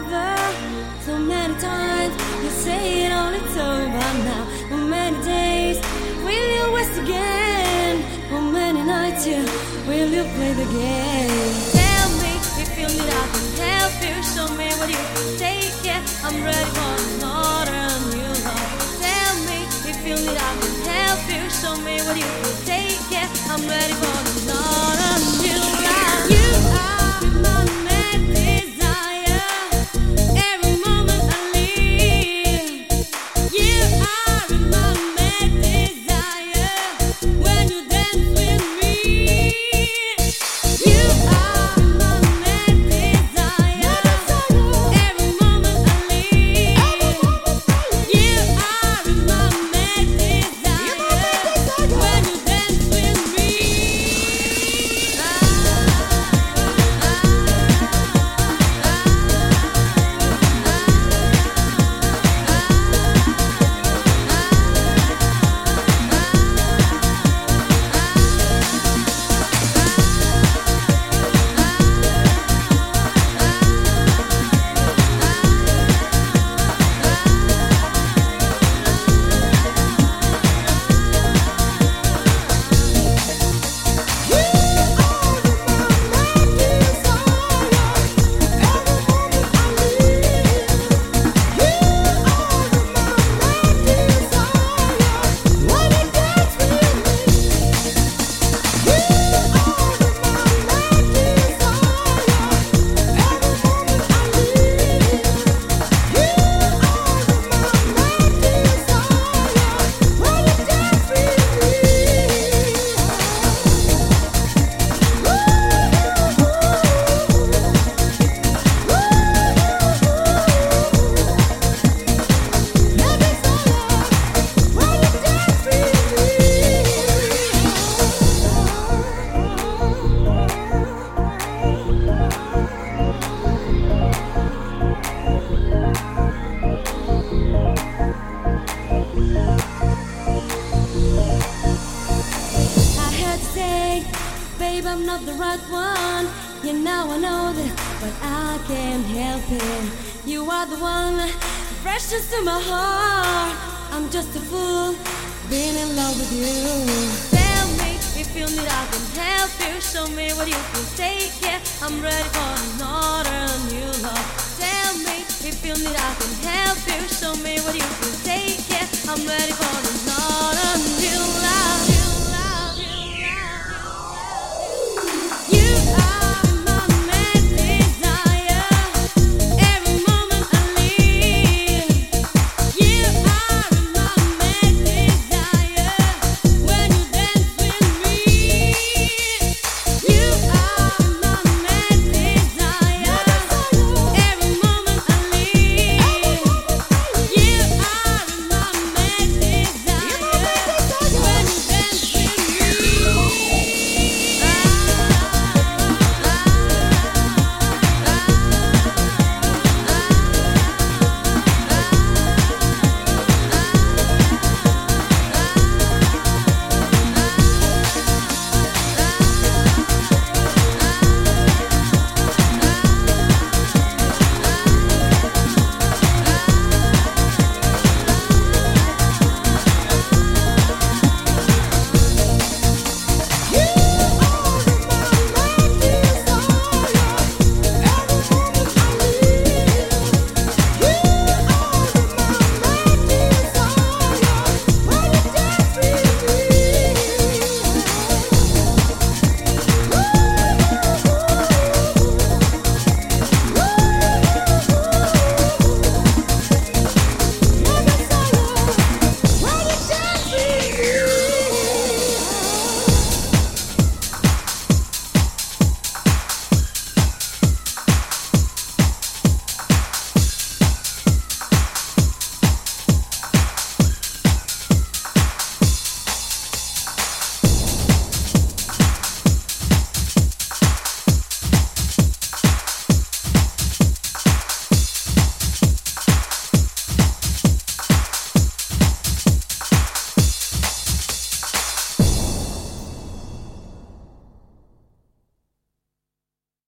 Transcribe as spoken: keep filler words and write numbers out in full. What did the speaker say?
over so many times. You say it all, it's over now. How many days will you waste again? How many nights you will you play the game? Tell me if you need I can help you. Show me what you can take. Yeah, I'm ready for another new love. Tell me if you need I can help you. Show me what you can take. Yeah, I'm ready for another new love. You are my mad desire. Every moment I live. You are my mad desire. When you dance with me. You are my mad desire. Every moment I live. You are my mad desire. When you dance with me. Babe, I'm not the right one. Yeah, now I know that, but I can't help it. You are the one, precious to my heart. I'm just a fool, being in love with you. Tell me if you need I can help you. Show me what you can take. Yeah, I'm ready for another new love. Tell me if you need I can help you. Show me what you can take. Yeah, I'm ready for